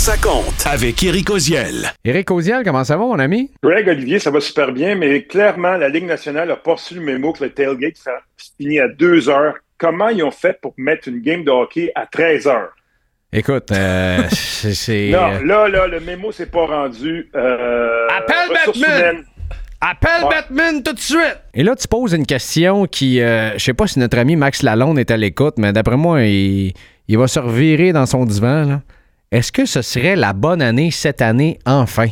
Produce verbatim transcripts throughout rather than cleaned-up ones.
ça compte avec Éric Oziel. Éric Oziel, comment ça va, mon ami? Greg, Olivier, ça va super bien, mais clairement, la Ligue nationale a pas reçu le mémo que le tailgate finit à deux heures. Comment ils ont fait pour mettre une game de hockey à treize heures? Écoute, euh, c'est... c'est non, là, là, le mémo s'est pas rendu. Euh, Appelle Batman! Appelle ouais. Batman tout de suite! Et là, tu poses une question qui... Euh, je sais pas si notre ami Max Lalonde est à l'écoute, mais d'après moi, il, il va se revirer dans son divan, là. Est-ce que ce serait la bonne année cette année, enfin?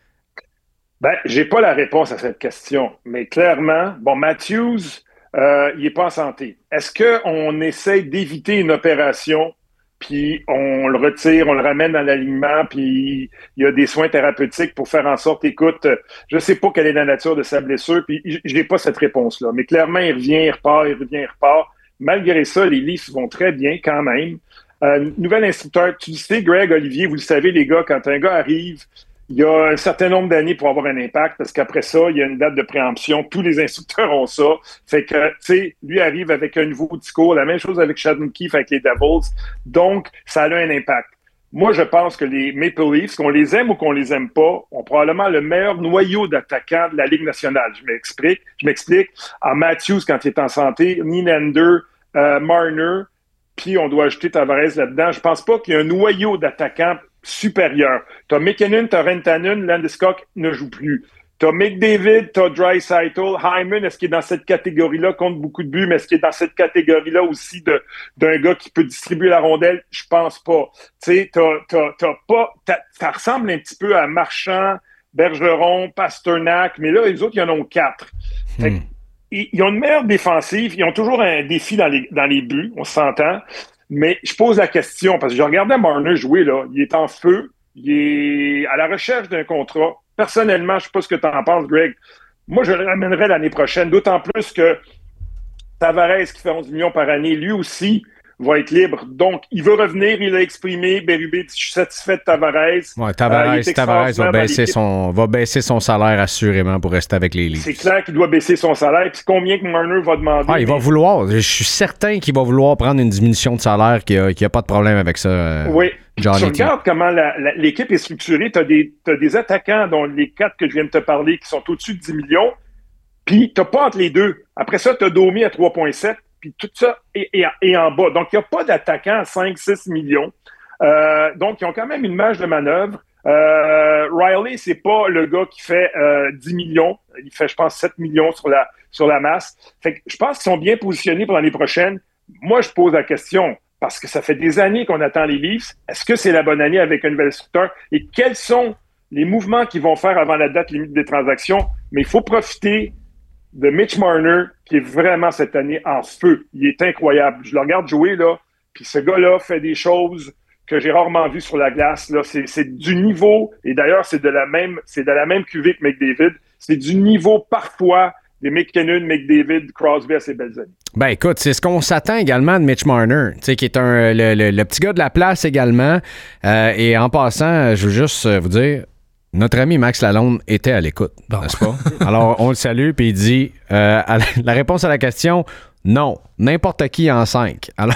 Ben, j'ai pas la réponse à cette question, mais clairement, bon, Matthews, euh, il est pas en santé. Est-ce qu'on essaie d'éviter une opération, puis on le retire, on le ramène dans l'alignement, puis il y a des soins thérapeutiques pour faire en sorte, écoute, je sais pas quelle est la nature de sa blessure, puis je n'ai pas cette réponse-là, mais clairement, il revient, il repart, il revient, il repart. Malgré ça, les Leafs vont très bien quand même. Euh, nouvel instructeur, tu le sais, Greg, Olivier, vous le savez, les gars, quand un gars arrive, il y a un certain nombre d'années pour avoir un impact, parce qu'après ça, il y a une date de préemption. Tous les instructeurs ont ça. Fait que, tu sais, lui arrive avec un nouveau discours. La même chose avec Sheldon Keefe, avec les Devils. Donc, ça a un impact. Moi, je pense que les Maple Leafs, qu'on les aime ou qu'on les aime pas, ont probablement le meilleur noyau d'attaquants de la Ligue nationale. Je m'explique. Je m'explique. En Matthews, quand il est en santé, Nylander, euh, Marner, puis on doit ajouter Tavares là-dedans. Je pense pas qu'il y ait un noyau d'attaquants supérieur. T'as McKinnon, t'as Rantanen, Landeskog ne joue plus. T'as McDavid, t'as Draisaitl, Hyman, est-ce qu'il est dans cette catégorie-là, compte beaucoup de buts, mais est-ce qu'il est dans cette catégorie-là aussi de, d'un gars qui peut distribuer la rondelle? Je pense pas. Tu sais, t'as, t'as, t'as pas, t'as, ça ressemble un petit peu à Marchand, Bergeron, Pasternak, mais là, les autres, ils en ont quatre. Fait que, ils ont une meilleure défensive. Ils ont toujours un défi dans les, dans les buts, on s'entend. Mais je pose la question, parce que je regardais Marner jouer, là. Il est en feu. Il est à la recherche d'un contrat. Personnellement, je ne sais pas ce que tu en penses, Greg. Moi, je le ramènerai l'année prochaine, d'autant plus que Tavares, qui fait onze millions par année, lui aussi va être libre. Donc, il veut revenir, il a exprimé. Berube dit, je suis satisfait de Tavares. Ouais, Tavares, euh, Tavares va, baisser son, va baisser son salaire assurément pour rester avec les Leafs. C'est clair qu'il doit baisser son salaire. Puis combien que Marner va demander? Ah, il mais... va vouloir. Je suis certain qu'il va vouloir prendre une diminution de salaire, qu'il n'y a, a pas de problème avec ça. Euh, oui. Johnny tu regardes comment la, la, l'équipe est structurée. Tu as des, t'as des attaquants, dont les quatre que je viens de te parler, qui sont au-dessus de dix millions. Puis, tu n'as pas entre les deux. Après ça, tu as Domi à trois virgule sept. Puis tout ça est, est, est en bas. Donc, il n'y a pas d'attaquant à cinq six millions. Euh, donc, ils ont quand même une marge de manœuvre. Euh, Riley, c'est pas le gars qui fait euh, dix millions. Il fait, je pense, sept millions sur la, sur la masse. Fait que je pense qu'ils sont bien positionnés pour l'année prochaine. Moi, je pose la question, parce que ça fait des années qu'on attend les Leafs. Est-ce que c'est la bonne année avec un nouvel instructeur? Et quels sont les mouvements qu'ils vont faire avant la date limite des transactions? Mais il faut profiter de Mitch Marner, qui est vraiment cette année en feu. Il est incroyable. Je le regarde jouer, là, puis ce gars-là fait des choses que j'ai rarement vues sur la glace. Là. C'est, c'est du niveau, et d'ailleurs, c'est de la même, c'est de la même cuvée que McDavid. C'est du niveau, parfois, des McKinnon, McDavid, Crosby à ses belles années. Ben écoute, c'est ce qu'on s'attend également de Mitch Marner, tu sais, qui est un le, le, le petit gars de la place également. Euh, et en passant, je veux juste vous dire, notre ami Max Lalonde était à l'écoute, bon. N'est-ce pas? Alors, on le salue, puis il dit, euh, à la, la réponse à la question, non, n'importe qui en cinq. Alors,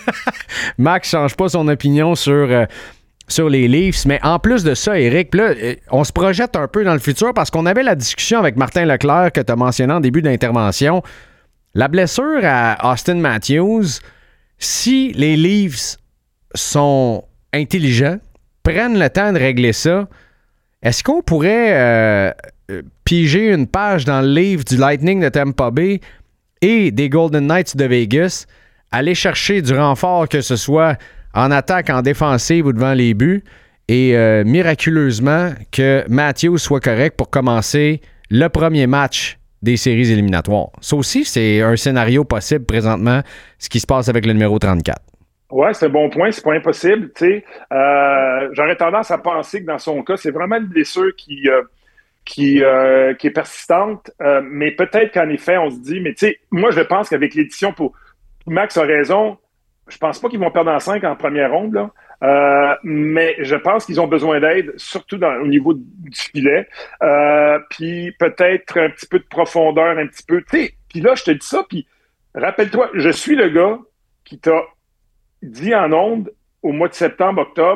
Max change pas son opinion sur, euh, sur les Leafs, mais en plus de ça, Éric, là, on se projette un peu dans le futur parce qu'on avait la discussion avec Martin Leclerc que tu as mentionné en début d'intervention. La blessure à Austin Matthews, si les Leafs sont intelligents, prennent le temps de régler ça, est-ce qu'on pourrait euh, piger une page dans le livre du Lightning de Tampa Bay et des Golden Knights de Vegas, aller chercher du renfort, que ce soit en attaque, en défensive ou devant les buts, et euh, miraculeusement que Matthews soit correct pour commencer le premier match des séries éliminatoires? Ça aussi, c'est un scénario possible présentement, ce qui se passe avec le numéro trente-quatre. Ouais, c'est un bon point, c'est pas impossible. Tu sais, euh, j'aurais tendance à penser que dans son cas, c'est vraiment une blessure qui euh, qui euh, qui est persistante, euh, mais peut-être qu'en effet, on se dit, mais tu sais, moi je pense qu'avec l'édition, pour Max a raison, je pense pas qu'ils vont perdre en cinq en première ronde là, euh, mais je pense qu'ils ont besoin d'aide, surtout dans, au niveau du filet, euh, puis peut-être un petit peu de profondeur, un petit peu. Tu sais, puis là je te dis ça, puis rappelle-toi, je suis le gars qui t'a dit en ondes au mois de septembre, octobre,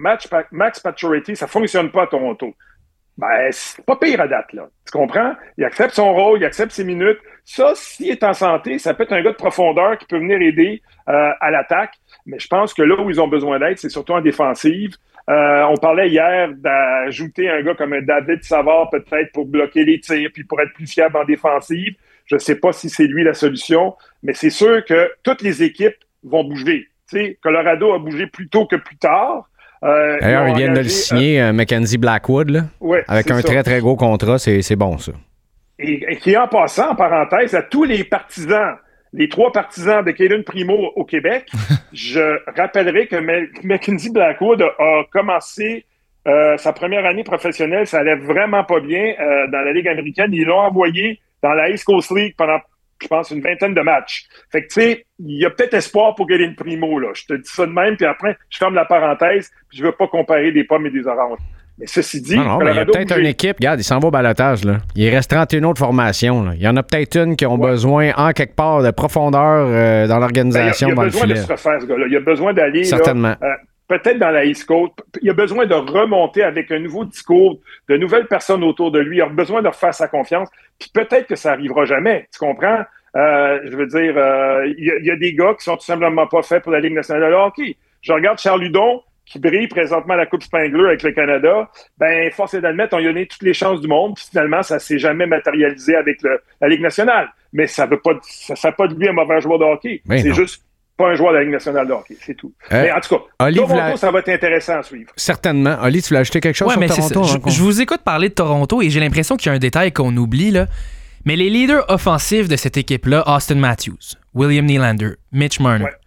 Max, Max Pacioretty, ça fonctionne pas à Toronto. Ben, c'est pas pire à date, là. Tu comprends? Il accepte son rôle, il accepte ses minutes. Ça, s'il est en santé, ça peut être un gars de profondeur qui peut venir aider euh, à l'attaque. Mais je pense que là où ils ont besoin d'aide, c'est surtout en défensive. Euh, on parlait hier d'ajouter un gars comme un David Savard peut-être pour bloquer les tirs puis pour être plus fiable en défensive. Je ne sais pas si c'est lui la solution, mais c'est sûr que toutes les équipes vont bouger. Tu sais, Colorado a bougé plus tôt que plus tard. Euh, D'ailleurs, ils, ils viennent engagé, de le signer, euh, Mackenzie Blackwood, là, ouais, avec un ça. très, très gros contrat. C'est, c'est bon, ça. Et, et qui, en passant, en parenthèse, à tous les partisans, les trois partisans de Cayden Primo au Québec, je rappellerai que Mackenzie Blackwood a, a commencé euh, sa première année professionnelle. Ça allait vraiment pas bien euh, dans la Ligue américaine. Ils l'ont envoyé dans la East Coast League pendant, je pense, une vingtaine de matchs. Fait que, tu sais, il y a peut-être espoir pour Cayden Primo, là. Je te dis ça de même, puis après, je ferme la parenthèse, puis je veux pas comparer des pommes et des oranges. Mais ceci dit, non, non, mais il y a peut-être bouger. une équipe, regarde, il s'en va au balotage, là. Il reste trente et une autres formations, là. Il y en a peut-être une qui ont ouais. besoin, en quelque part, de profondeur euh, dans l'organisation. Ben, il y a, il y a besoin le de se refaire, ce gars-là. Il y a besoin d'aller, certainement. Là, euh, peut-être dans la East Coast. Il a besoin de remonter avec un nouveau discours, de nouvelles personnes autour de lui. Il a besoin de refaire sa confiance. Puis peut-être que ça arrivera jamais. Tu comprends? Euh, je veux dire, euh, il, y a, il y a des gars qui sont tout simplement pas faits pour la Ligue nationale de hockey. Je regarde Charles Hudon, qui brille présentement à la Coupe Spengler avec le Canada. Ben, force est d'admettre, on lui a donné toutes les chances du monde. Puis finalement, ça s'est jamais matérialisé avec le, la Ligue nationale. Mais ça veut pas, ça fait pas de lui un mauvais joueur de hockey. Mais c'est non. juste pas un joueur de la Ligue nationale de hockey, c'est tout. Euh, mais en tout cas, Oli, Toronto, la... ça va être intéressant à suivre. Certainement. Oli, tu voulais ajouter quelque chose ouais, sur mais Toronto? Je, je vous écoute parler de Toronto et j'ai l'impression qu'il y a un détail qu'on oublie, là. Mais les leaders offensifs de cette équipe-là, Austin Matthews, William Nylander, Mitch Marner, ouais.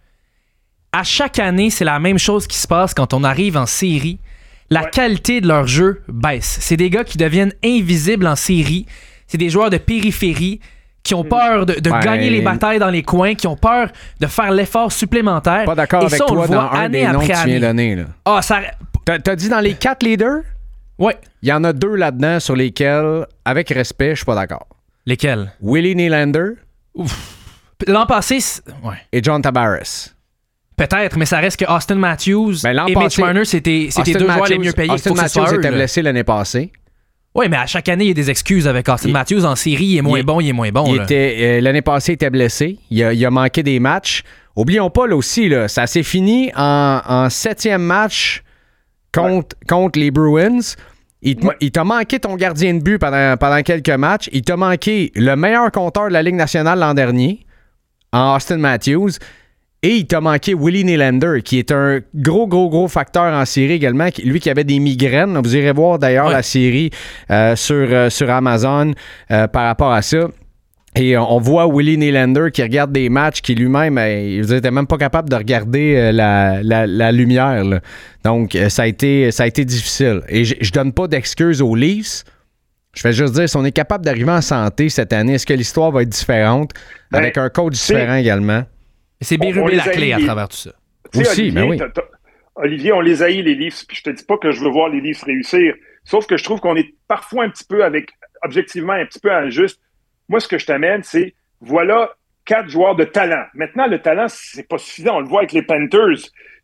à chaque année, c'est la même chose qui se passe quand on arrive en série. La ouais. qualité de leur jeu baisse. C'est des gars qui deviennent invisibles en série. C'est des joueurs de périphérie qui ont peur de, de ben... gagner les batailles dans les coins, qui ont peur de faire l'effort supplémentaire. Pas d'accord et avec ça, on toi le voit dans un année des noms après que tu année. viens donner. Là. Ah, ça... T'as, t'as dit dans les quatre leaders? Oui. Il y en a deux là-dedans sur lesquels, avec respect, je suis pas d'accord. Lesquels? Willie Nylander. Ouf. L'an passé, c'est... Ouais. Et John Tavares. Peut-être, mais ça reste que Austin Matthews ben, et passé, Mitch Marner, c'était, c'était deux Matthews, joueurs les mieux payés. Austin Matthews était blessé l'année passée. Oui, mais à chaque année, il y a des excuses avec Austin il, Matthews. En série, il est moins il, bon, il est moins bon. Il là. Était, euh, l'année passée, il était blessé. Il a, il a manqué des matchs. Oublions pas, là aussi, là, ça s'est fini en, en septième match contre, ouais. contre les Bruins. Il, ouais. il t'a manqué ton gardien de but pendant, pendant quelques matchs. Il t'a manqué le meilleur compteur de la Ligue nationale l'an dernier, en Austin Matthews. Et il t'a manqué Willie Nylander, qui est un gros, gros, gros facteur en série également. Lui qui avait des migraines. Vous irez voir d'ailleurs ouais. la série euh, sur, euh, sur Amazon euh, par rapport à ça. Et on voit Willie Nylander qui regarde des matchs qui lui-même, il n'était même pas capable de regarder la, la, la lumière. Là. Donc, ça a été, ça a été difficile. Et je, je donne pas d'excuses aux Leafs. Je vais juste dire, si on est capable d'arriver en santé cette année, est-ce que l'histoire va être différente ben, avec un coach différent également? C'est Bérubé la clé à travers tout ça. Aussi, mais oui. T'as, t'as, Olivier, on les haït, les Leafs, puis je te dis pas que je veux voir les Leafs réussir, sauf que je trouve qu'on est parfois un petit peu, avec objectivement, un petit peu injuste. Moi, ce que je t'amène, c'est, voilà quatre joueurs de talent. Maintenant, le talent, c'est pas suffisant. On le voit avec les Panthers.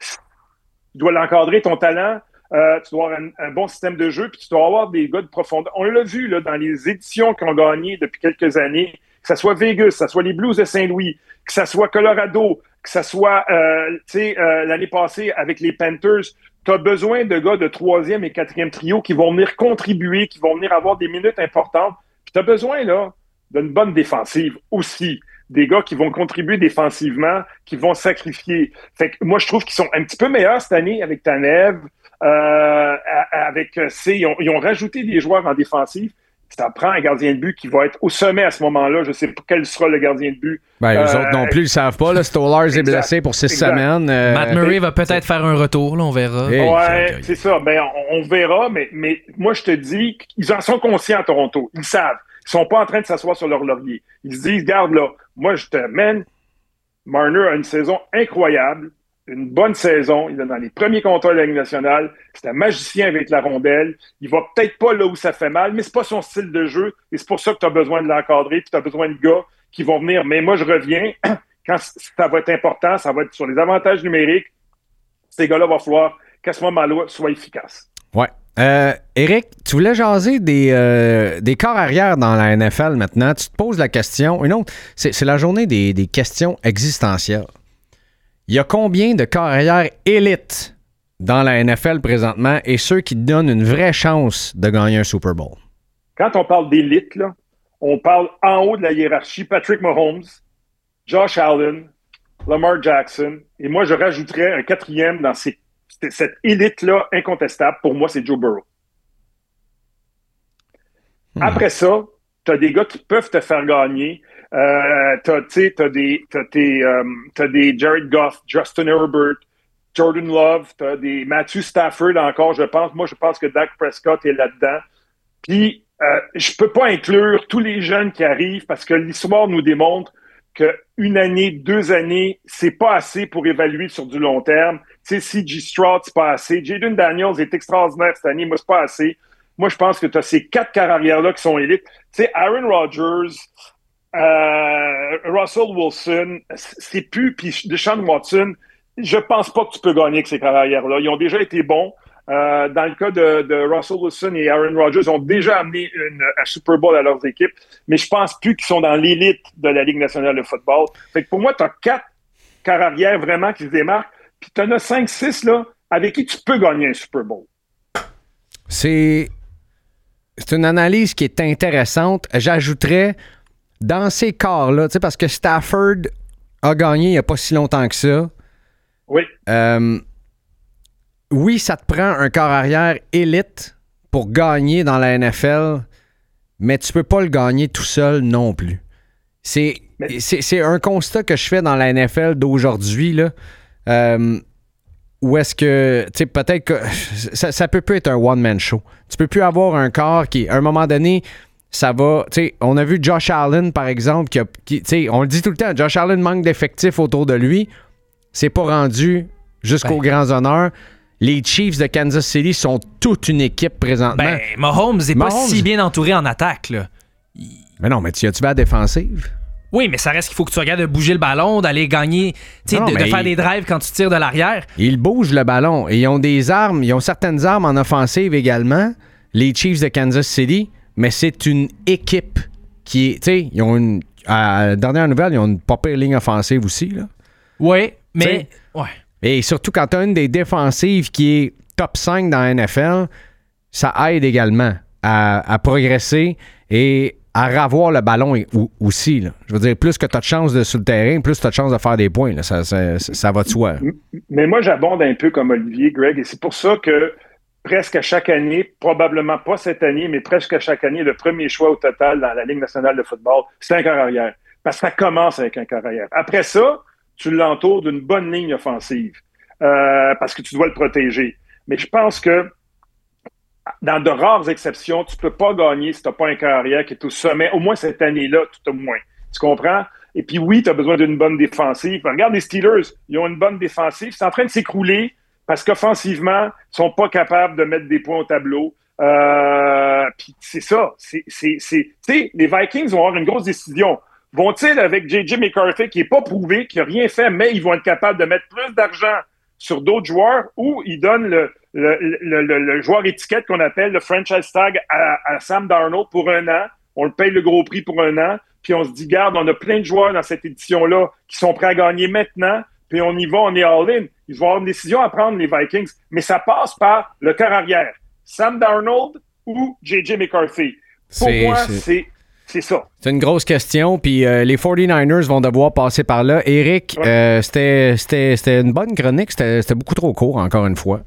Tu dois l'encadrer, ton talent. Euh, tu dois avoir un, un bon système de jeu, puis tu dois avoir des gars de profondeur. On l'a vu là, dans les éditions qu'on a gagnées depuis quelques années, que ce soit Vegas, que ce soit les Blues de Saint-Louis, que ce soit Colorado, que ce soit euh, euh, l'année passée avec les Panthers. Tu as besoin de gars de troisième et quatrième trio qui vont venir contribuer, qui vont venir avoir des minutes importantes. Puis tu as besoin là d'une bonne défensive aussi. Des gars qui vont contribuer défensivement, qui vont sacrifier. Fait que moi, je trouve qu'ils sont un petit peu meilleurs cette année avec Tanev, euh, avec C. Ils ont, ils ont rajouté des joueurs en défensive. Ça prend un gardien de but qui va être au sommet à ce moment-là. Je ne sais pas quel sera le gardien de but. Ben, euh, eux autres non plus, ils ne savent pas. Là, Stolarz est blessé pour six exact. semaines. Euh, Matt Murray va peut-être faire un retour, là, on verra. Hey, ouais, c'est ça. Ben, on, on verra, mais, mais moi, je te dis qu'ils en sont conscients à Toronto. Ils savent. Ils sont pas en train de s'asseoir sur leur laurier. Ils se disent, regarde là, moi, je te mène. Marner a une saison incroyable. Une bonne saison. Il est dans les premiers compteurs de la Ligue nationale. C'est un magicien avec la rondelle. Il va peut-être pas là où ça fait mal, mais c'est pas son style de jeu. Et c'est pour ça que tu as besoin de l'encadrer, puis tu as besoin de gars qui vont venir. Mais moi, je reviens. Quand ça va être important, ça va être sur les avantages numériques. Ces gars-là, il va falloir qu'à ce moment-là, soit efficace. Ouais. Euh, Éric, tu voulais jaser des, euh, des corps arrière dans la N F L maintenant. Tu te poses la question. Une autre, c'est, c'est la journée des, des questions existentielles. Il y a combien de corps arrière élites dans la N F L présentement et ceux qui donnent une vraie chance de gagner un Super Bowl? Quand on parle d'élite, là, on parle en haut de la hiérarchie. Patrick Mahomes, Josh Allen, Lamar Jackson. Et moi, je rajouterais un quatrième dans ces cette élite-là, incontestable, pour moi, c'est Joe Burrow. Hmm. Après ça, tu as des gars qui peuvent te faire gagner. Euh, tu as des, t'as tes, euh, t'as des Jared Goff, Justin Herbert, Jordan Love, tu as des Matthew Stafford encore, je pense. Moi, je pense que Dak Prescott est là-dedans. Puis, euh, je peux pas inclure tous les jeunes qui arrivent parce que l'histoire nous démontre qu'une année, deux années, c'est pas assez pour évaluer sur du long terme. Tu sais, C J Stroud, c'est pas assez. Jaden Daniels est extraordinaire cette année, moi, c'est pas assez. Moi, je pense que tu as ces quatre carrières-là qui sont élites. Tu sais, Aaron Rodgers, euh, Russell Wilson, c'est plus, puis Deshaun Watson, je pense pas que tu peux gagner avec ces carrières-là. Ils ont déjà été bons. Euh, dans le cas de, de Russell Wilson et Aaron Rodgers, ils ont déjà amené une, un Super Bowl à leurs équipes, mais je pense plus qu'ils sont dans l'élite de la Ligue nationale de football. Fait que pour moi, tu as quatre carrières vraiment qui se démarquent, puis tu en as cinq six là, avec qui tu peux gagner un Super Bowl. C'est, c'est une analyse qui est intéressante. J'ajouterais, dans ces corps-là, tu sais, parce que Stafford a gagné il n'y a pas si longtemps que ça. Oui. Euh, oui, ça te prend un corps arrière élite pour gagner dans la N F L, mais tu peux pas le gagner tout seul non plus. C'est, mais... c'est, c'est un constat que je fais dans la N F L d'aujourd'hui, là, euh, où est-ce que, tu sais, peut-être que ça, ça peut plus être un one-man show. Tu peux plus avoir un corps qui, à un moment donné, ça va, tu sais, on a vu Josh Allen, par exemple, qui, a, qui tu sais, on le dit tout le temps, Josh Allen manque d'effectifs autour de lui. C'est pas rendu jusqu'aux ben. grands honneurs. Les Chiefs de Kansas City sont toute une équipe présentement. Ben, Mahomes n'est pas si bien entouré en attaque, là. Il... Mais non, mais tu as-tu vu la défensive? Oui, mais ça reste qu'il faut que tu regardes de bouger le ballon, d'aller gagner, non, de, de faire il... des drives quand tu tires de l'arrière. Ils bougent le ballon. Et ils ont des armes, ils ont certaines armes en offensive également, les Chiefs de Kansas City, mais c'est une équipe qui est, tu sais, ils ont une, à la dernière nouvelle, ils ont une pas pire ligne offensive aussi, là. Oui, mais... Ouais. Et surtout quand tu as une des défensives qui est top cinq dans la N F L, ça aide également à, à progresser et à ravoir le ballon aussi. Là. Je veux dire, plus que tu as de chance de sur le terrain, plus tu as de chance de faire des points. Là. Ça, ça, ça va de soi. Mais moi, j'abonde un peu comme Olivier, Greg, et c'est pour ça que presque à chaque année, probablement pas cette année, mais presque à chaque année, le premier choix au total dans la Ligue nationale de football, c'est un corps arrière. Parce que ça commence avec un corps arrière. Après ça, tu l'entoures d'une bonne ligne offensive euh, parce que tu dois le protéger. Mais je pense que dans de rares exceptions, tu peux pas gagner si tu n'as pas un carrière qui est au sommet, au moins cette année-là, tout au moins. Tu comprends? Et puis oui, tu as besoin d'une bonne défensive. Regarde les Steelers, ils ont une bonne défensive. C'est en train de s'écrouler parce qu'offensivement, ils sont pas capables de mettre des points au tableau. Euh, puis c'est ça. C'est, c'est, c'est, tu sais, les Vikings vont avoir une grosse décision. Vont-ils avec J J McCarthy, qui n'est pas prouvé, qui n'a rien fait, mais ils vont être capables de mettre plus d'argent sur d'autres joueurs, ou ils donnent le, le, le, le, le joueur étiquette qu'on appelle le franchise tag à, à Sam Darnold pour un an. On le paye le gros prix pour un an, puis on se dit, garde, on a plein de joueurs dans cette édition-là qui sont prêts à gagner maintenant, puis on y va, on est all-in. Ils vont avoir une décision à prendre, les Vikings, mais ça passe par le corps arrière. Sam Darnold ou J J McCarthy. Pour c'est, moi, c'est... c'est C'est ça. C'est une grosse question, puis euh, les forty-niners vont devoir passer par là. Éric, ouais. euh, c'était, c'était, c'était une bonne chronique, c'était, c'était beaucoup trop court, encore une fois.